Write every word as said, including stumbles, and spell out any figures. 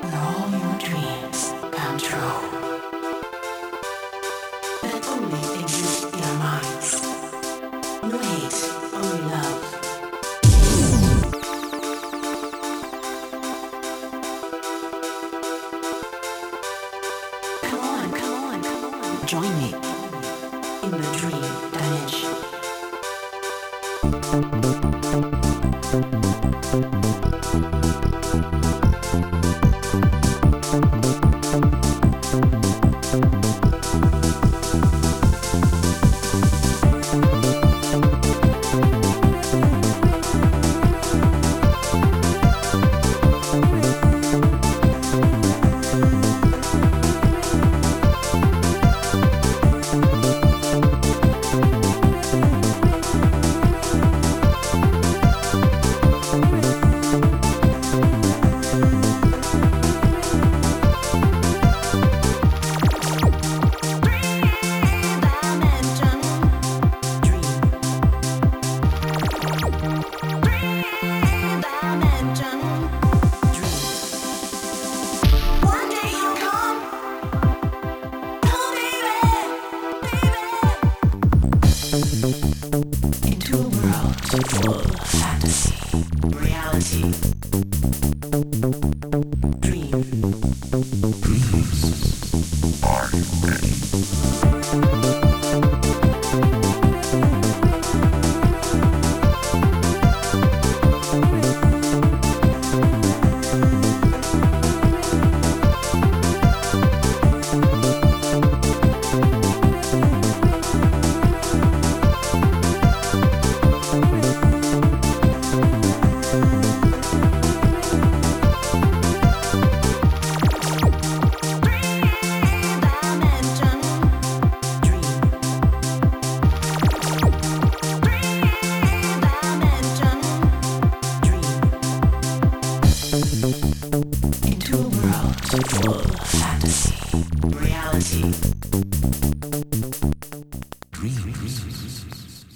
where all your dreams come true. That only exists in our minds. No hate, only love. Come on, come on, come on. Join me in the dream dimension. Into a world full of fantasy, reality, dream. Dreams. Are you ready? Into a world full of fantasy, reality.